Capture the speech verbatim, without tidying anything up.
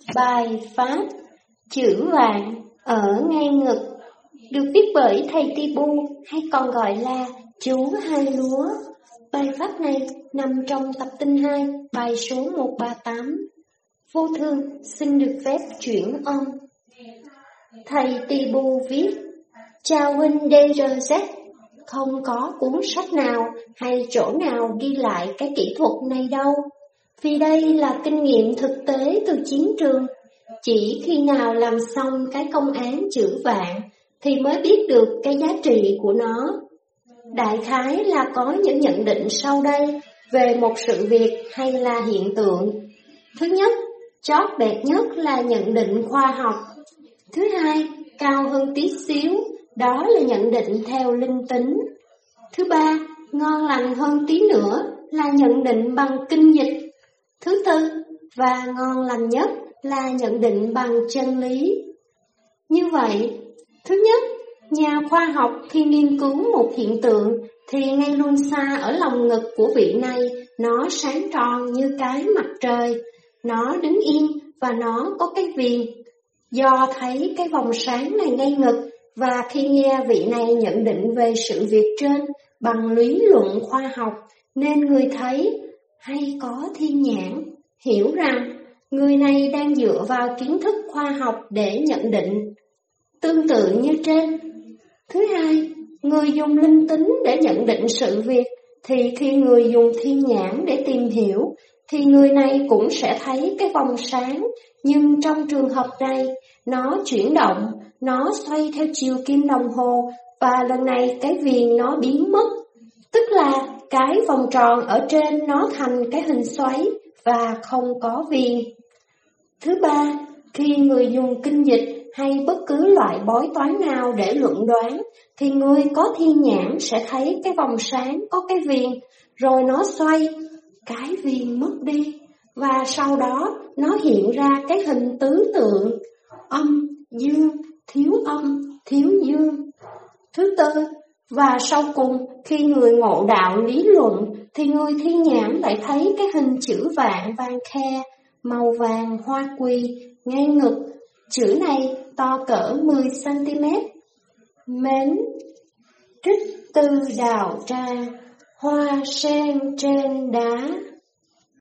Bài Pháp Chữ Vạn ở ngay ngực được viết bởi thầy Tibu hay còn gọi là chú hai lúa. Bài Pháp này nằm trong tập tinh hai, bài số một ba tám. Vô Thương xin được phép chuyển âm. Thầy Tibu viết: Chào huynh đê rờ zét, không có cuốn sách nào hay chỗ nào ghi lại cái kỹ thuật này đâu. Vì đây là kinh nghiệm thực tế từ chiến trường. Chỉ khi nào làm xong cái công án chữ vạn thì mới biết được cái giá trị của nó. Đại khái là có những nhận định sau đây về một sự việc hay là hiện tượng. Thứ nhất, chót bẹt nhất là nhận định khoa học. Thứ hai, cao hơn tí xíu, đó là nhận định theo linh tính. Thứ ba, ngon lành hơn tí nữa là nhận định bằng kinh dịch. Thứ tư, và ngon lành nhất là nhận định bằng chân lý. Như vậy, thứ nhất, nhà khoa học khi nghiên cứu một hiện tượng thì ngay luôn xa ở lòng ngực của vị này nó sáng tròn như cái mặt trời, nó đứng yên và nó có cái viền. Do thấy cái vòng sáng này ngay ngực và khi nghe vị này nhận định về sự việc trên bằng lý luận khoa học nên người thấy hay có thiên nhãn, hiểu rằng người này đang dựa vào kiến thức khoa học để nhận định. Tương tự như trên. Thứ hai, người dùng linh tính để nhận định sự việc, thì khi người dùng thiên nhãn để tìm hiểu, thì người này cũng sẽ thấy cái vòng sáng, nhưng trong trường hợp này, nó chuyển động, nó xoay theo chiều kim đồng hồ, và lần này cái viền nó biến mất. Tức là cái vòng tròn ở trên nó thành cái hình xoáy và không có viền. Thứ ba, khi người dùng kinh dịch hay bất cứ loại bói toán nào để luận đoán, thì người có thiên nhãn sẽ thấy cái vòng sáng có cái viền, rồi nó xoay, cái viền mất đi, và sau đó nó hiện ra cái hình tứ tượng, âm, dương, thiếu âm, thiếu dương. Thứ tư, và sau cùng, khi người ngộ đạo lý luận, thì người thiên nhãn lại thấy cái hình chữ vạn vàng khe, màu vàng hoa quỳ, ngay ngực. Chữ này to cỡ mười xăng-ti-mét. Mến, trích từ đào tra, hoa sen trên đá.